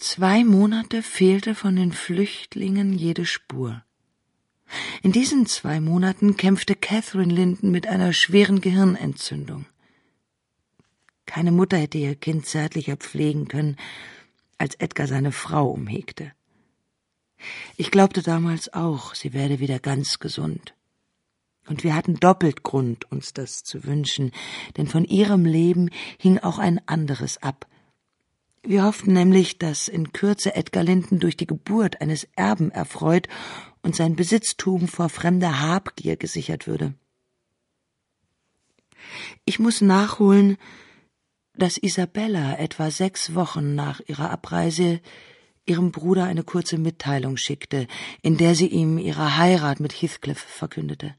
2 Monate fehlte von den Flüchtlingen jede Spur. In diesen 2 Monaten kämpfte Catherine Linden mit einer schweren Gehirnentzündung. Keine Mutter hätte ihr Kind zärtlicher pflegen können, als Edgar seine Frau umhegte. Ich glaubte damals auch, sie werde wieder ganz gesund. Und wir hatten doppelt Grund, uns das zu wünschen, denn von ihrem Leben hing auch ein anderes ab. Wir hofften nämlich, dass in Kürze Edgar Linden durch die Geburt eines Erben erfreut und sein Besitztum vor fremder Habgier gesichert würde. Ich muss nachholen, dass Isabella etwa 6 Wochen nach ihrer Abreise ihrem Bruder eine kurze Mitteilung schickte, in der sie ihm ihre Heirat mit Heathcliff verkündete.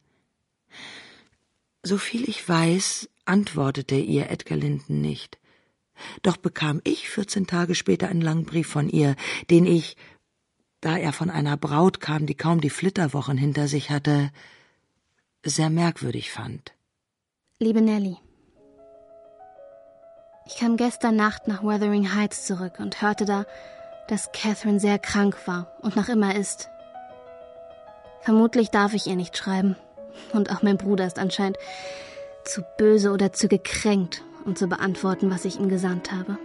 Soviel ich weiß, antwortete ihr Edgar Linden nicht. Doch bekam ich 14 Tage später einen langen Brief von ihr, den ich, da er von einer Braut kam, die kaum die Flitterwochen hinter sich hatte, sehr merkwürdig fand. Liebe Nellie, ich kam gestern Nacht nach Wuthering Heights zurück und hörte da, dass Catherine sehr krank war und noch immer ist. Vermutlich darf ich ihr nicht schreiben. Und auch mein Bruder ist anscheinend zu böse oder zu gekränkt, um zu beantworten, was ich ihm gesandt habe.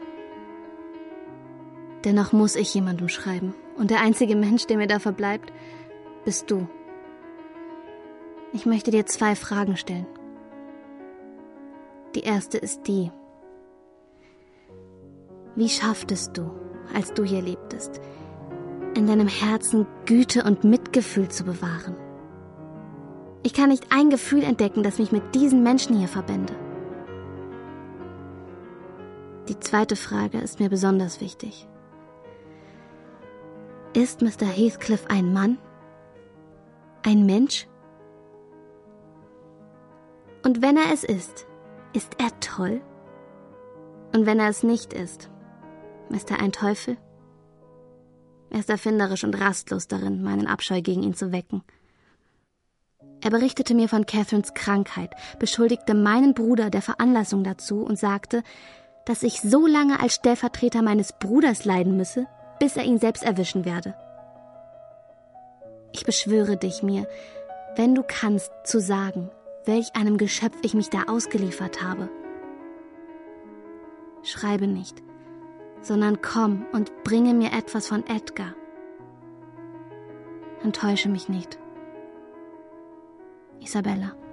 Dennoch muss ich jemandem schreiben. Und der einzige Mensch, der mir da verbleibt, bist du. Ich möchte dir 2 Fragen stellen. Die erste ist die: Wie schafftest du, als du hier lebtest, in deinem Herzen Güte und Mitgefühl zu bewahren? Ich kann nicht ein Gefühl entdecken, das mich mit diesen Menschen hier verbände. Die zweite Frage ist mir besonders wichtig. Ist Mr. Heathcliff ein Mann? Ein Mensch? Und wenn er es ist er toll? Und wenn er es nicht ist er ein Teufel? Er ist erfinderisch und rastlos darin, meinen Abscheu gegen ihn zu wecken. Er berichtete mir von Catherines Krankheit, beschuldigte meinen Bruder der Veranlassung dazu und sagte, dass ich so lange als Stellvertreter meines Bruders leiden müsse, bis er ihn selbst erwischen werde. Ich beschwöre dich, mir, wenn du kannst, zu sagen, welch einem Geschöpf ich mich da ausgeliefert habe. Schreibe nicht, sondern komm und bringe mir etwas von Edgar. Enttäusche mich nicht. Isabella.